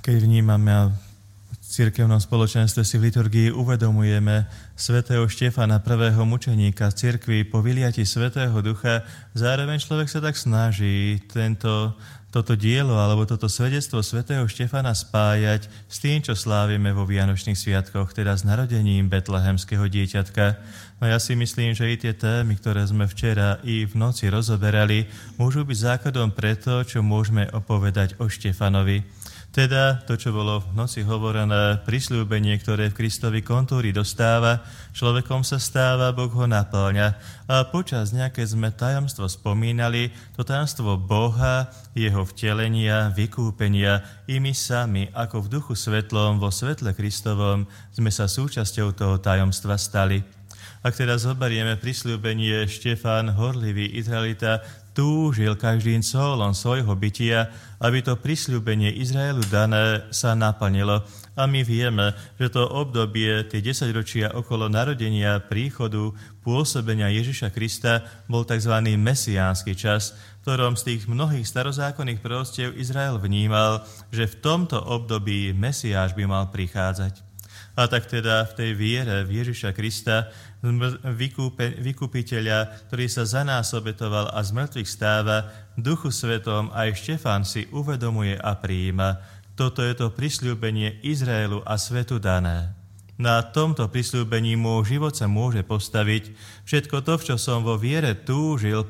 Keď vnímame a v cirkevnom spoločenstve si v liturgii uvedomujeme svätého Štefana, prvého mučeníka v cirkvi po vyliati Svätého Ducha, zároveň človek sa tak snaží toto dielo alebo toto svedectvo svätého Štefana spájať s tým, čo slávime vo Vianočných sviatkoch, teda s narodením betlehemského dieťatka. No ja si myslím, že i tie témy, ktoré sme včera i v noci rozoberali, môžu byť základom preto, čo môžeme opovedať o Štefanovi. Teda to, čo bolo v noci hovorené, prisľúbenie, ktoré v Kristovi kontúry dostáva, človekom sa stáva, Boh ho naplňa. A počas nejaké sme tajomstvo spomínali, to tajomstvo Boha, jeho vtelenia, vykúpenia, i my sami, ako v duchu svetlom, vo svetle Kristovom, sme sa súčasťou toho tajomstva stali. Ak teda zoberieme prisľúbenie, Štefan, horlivý Izraelita, túžil každým cólom svojho bytia, aby to prisľúbenie Izraelu dané sa naplnilo. A my vieme, že to obdobie, tie 10 ročia okolo narodenia, príchodu, pôsobenia Ježiša Krista bol tzv. Mesiánsky čas, v ktorom z tých mnohých starozákonných proroctiev Izrael vnímal, že v tomto období Mesiáš by mal prichádzať. A tak teda v tej viere v Ježiša Krista, vykupiteľa, ktorý sa za nás obetoval a z mŕtvych stáva, Duchu Svetom aj Štefán si uvedomuje a prijíma. Toto je to prisľúbenie Izraelu a svetu dané. Na tomto prisľúbení môj život sa môže postaviť. Všetko to, v čo som vo viere túžil,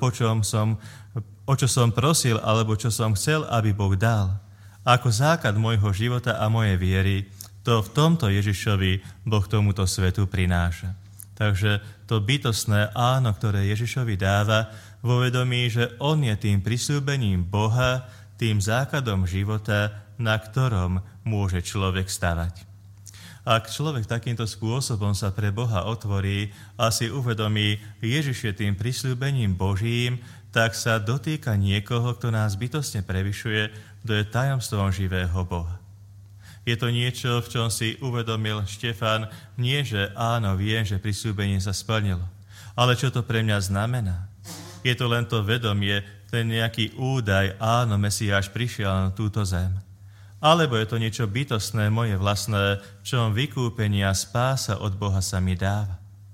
o čo som prosil, alebo čo som chcel, aby Boh dal. Ako základ môjho života a mojej viery, to v tomto Ježišovi Boh tomuto svetu prináša. Takže to bytostné áno, ktoré Ježišovi dáva, vo vedomí, že on je tým prisľúbením Boha, tým základom života, na ktorom môže človek stavať. Ak človek takýmto spôsobom sa pre Boha otvorí a si uvedomí, Ježiš je tým prisľúbením Božím, tak sa dotýka niekoho, kto nás bytostne prevyšuje, kto je tajomstvom živého Boha. Je to niečo, v čom si uvedomil Štefan, nie že áno, viem, že prisľúbenie sa splnilo. Ale čo to pre mňa znamená? Je to len to vedomie, ten nejaký údaj, áno, Mesiáš prišiel na túto zem. Alebo je to niečo bytostné, moje vlastné, v čom vykúpenie a spása od Boha sa mi dáva.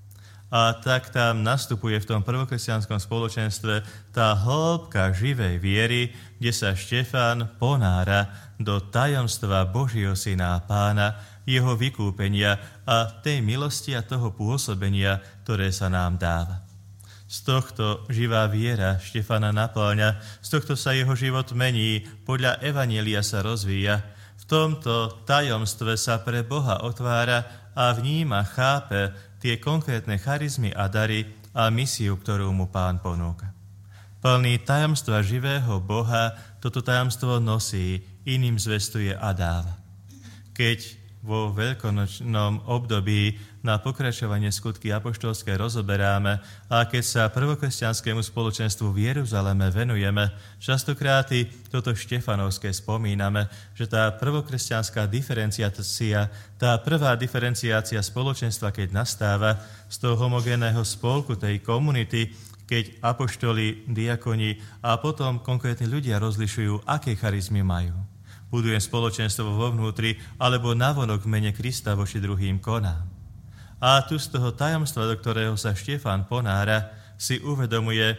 A tak tam nastupuje v tom prvokresťanskom spoločenstve tá hĺbka živej viery, kde sa Štefán ponára do tajomstva Božieho Syna a Pána, jeho vykúpenia a tej milosti a toho pôsobenia, ktoré sa nám dáva. Z tohto živá viera Štefana naplňa, z tohto sa jeho život mení, podľa Evanjelia sa rozvíja. V tomto tajomstve sa pre Boha otvára a vníma, chápe tie konkrétne charizmy a dary a misiu, ktorú mu Pán ponúka. Plný tajomstva živého Boha toto tajomstvo nosí, iným zvestuje a dáva. Keď vo veľkonočnom období na pokračovanie skutky apoštolské rozoberáme a keď sa prvokresťanskému spoločenstvu v Jeruzaleme venujeme, častokrát i toto štefanovské spomíname, že tá prvokresťanská diferenciácia, tá prvá diferenciácia spoločenstva, keď nastáva z toho homogénneho spolku, tej komunity, keď apoštoli, diakoni a potom konkrétni ľudia rozlišujú, aké charizmy majú. Budujem spoločenstvo vo vnútri alebo navonok v mene Krista voči druhým konám. A tu z toho tajomstva, do ktorého sa Štefán ponára, si uvedomuje,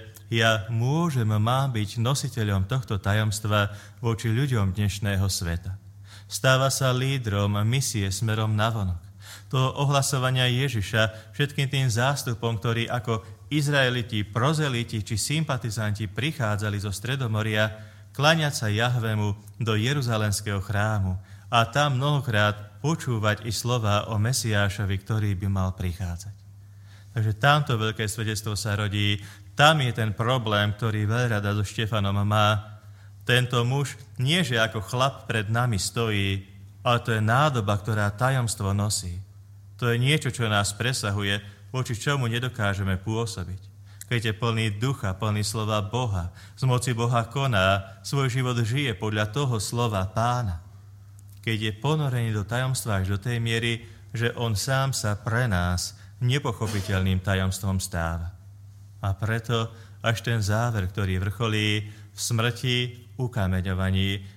mám byť nositeľom tohto tajomstva voči ľuďom dnešného sveta. Stáva sa lídrom misie smerom navonok. To ohlasovania Ježiša všetkým tým zástupom, ktorí ako Izraeliti, prozeliti či sympatizanti prichádzali zo Stredomoria, kláňať sa Jahvemu do Jeruzalemského chrámu a tam mnohokrát počúvať i slová o Mesiášovi, ktorý by mal prichádzať. Takže tamto veľké svedectvo sa rodí, tam je ten problém, ktorý veľrada so Štefanom má. Tento muž nie, že ako chlap pred nami stojí, ale to je nádoba, ktorá tajomstvo nosí. To je niečo, čo nás presahuje, voči čomu nedokážeme pôsobiť. Keď je plný ducha, plný slova Boha, z moci Boha koná, svoj život žije podľa toho slova Pána. Keď je ponorený do tajomstva až do tej miery, že on sám sa pre nás nepochopiteľným tajomstvom stáva. A preto až ten záver, ktorý vrcholí v smrti, ukameňovaní,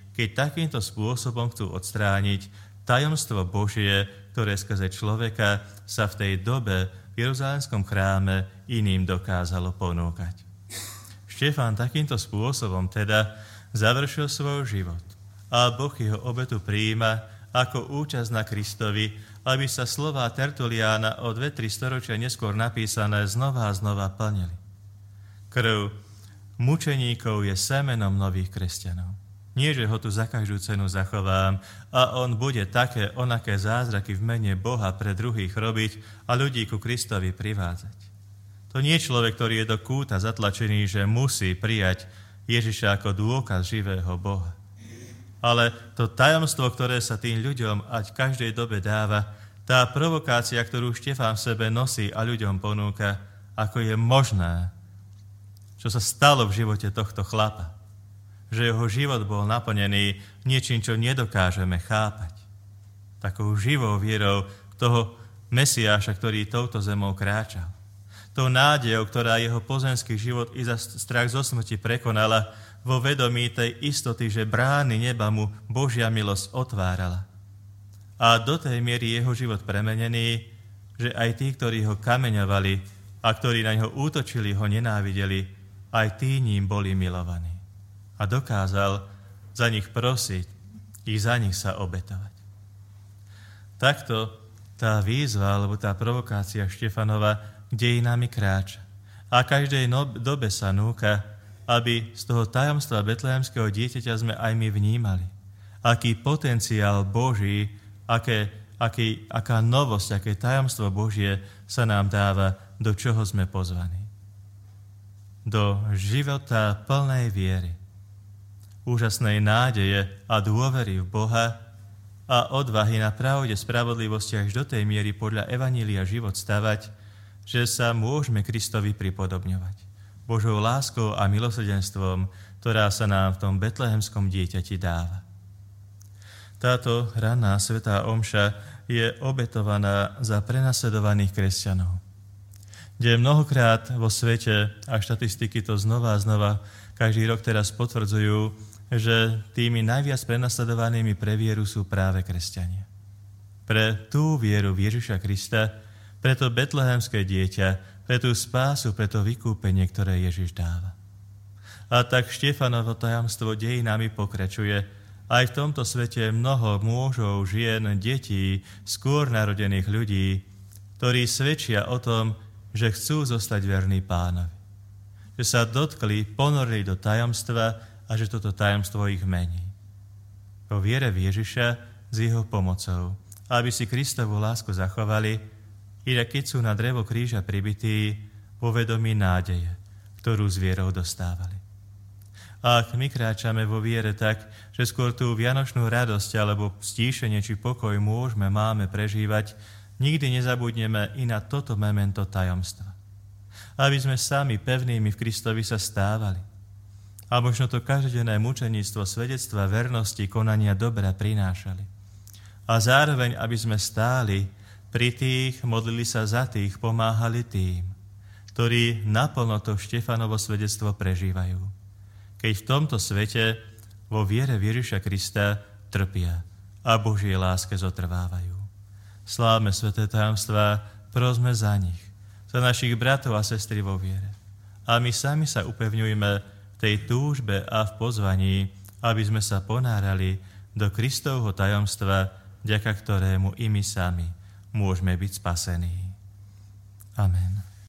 keď takýmto spôsobom chcú odstrániť tajomstvo Božie, ktoré skrze človeka sa v tej dobe v Jeruzalemskom chráme iným dokázalo ponúkať. Štefán takýmto spôsobom teda završil svoj život a Boh jeho obetu prijíma ako účasť na Kristovi, aby sa slová Tertuliána o 2-3 storočia neskôr napísané znova a znova plnili. Krv mučeníkov je semenom nových kresťanov. Nie, že ho tu za každú cenu zachovám a on bude také, onaké zázraky v mene Boha pre druhých robiť a ľudí ku Kristovi privádzať. To nie je človek, ktorý je do kúta zatlačený, že musí prijať Ježiša ako dôkaz živého Boha. Ale to tajomstvo, ktoré sa tým ľuďom ať v každej dobe dáva, tá provokácia, ktorú Štefán v sebe nosí a ľuďom ponúka, ako je možné, čo sa stalo v živote tohto chlapa. Že jeho život bol naplnený niečím, čo nedokážeme chápať. Takou živou vierou toho Mesiáša, ktorý touto zemou kráčal. Tou nádejou, ktorá jeho pozemský život i za strach zo smrti prekonala, vo vedomí tej istoty, že brány neba mu Božia milosť otvárala. A do tej miery jeho život premenený, že aj tí, ktorí ho kameňovali a ktorí na ňo útočili, ho nenávideli, aj tí ním boli milovaní. A dokázal za nich prosiť i za nich sa obetovať. Takto tá výzva, alebo tá provokácia Štefanova dejinami kráča. A každej dobe sa núka, aby z toho tajomstva betlehemského dieťaťa sme aj my vnímali. Aký potenciál Boží, aká novosť, aké tajomstvo Božie sa nám dáva, do čoho sme pozvaní. Do života plnej viery, úžasnej nádeje a dôvery v Boha a odvahy na pravde spravodlivosti až do tej miery podľa evanília život stavať, že sa môžeme Kristovi pripodobňovať. Božou láskou a milosrdenstvom, ktorá sa nám v tom betlehemskom dieťati dáva. Táto ranná svätá omša je obetovaná za prenasledovaných kresťanov, kde mnohokrát vo svete, a štatistiky to znova a znova každý rok teraz potvrdzujú, že tými najviac prenasledovanými pre vieru sú práve kresťania. Pre tú vieru v Ježiša Krista, pre to betlehemské dieťa, pre tú spásu, pre to vykúpenie, ktoré Ježiš dáva. A tak Štefanovo tajomstvo dejinami pokračuje. Aj v tomto svete mnoho mužov, žien, detí, skôr narodených ľudí, ktorí svedčia o tom, že chcú zostať verní Pánovi. Že sa dotkli, ponorili do tajomstva a že toto tajomstvo ich mení. Po viere v Ježiša s jeho pomocou, aby si Kristovu lásku zachovali, i keď sú na drevo kríža pribití, vo vedomí nádeje, ktorú s vierou dostávali. A ak my kráčame vo viere tak, že skôr tú vianočnú radosť alebo stíšenie či pokoj máme prežívať, nikdy nezabudneme i na toto memento tajomstva. Aby sme sami pevnými v Kristovi sa stávali. A možno to každodenné mučeníctvo, svedectva vernosti, konania dobra prinášali. A zároveň, aby sme stáli pri tých, modlili sa za tých, pomáhali tým, ktorí naplno to Štefanovo svedectvo prežívajú. Keď v tomto svete vo viere v Ježiša Krista trpia a Božie láske zotrvávajú. Slávme sväté tajomstvá, prosme za nich, za našich bratov a sestry vo viere. A my sami sa upevňujme v tej túžbe a v pozvaní, aby sme sa ponárali do Kristovho tajomstva, vďaka ktorému i my sami môžeme byť spasení. Amen.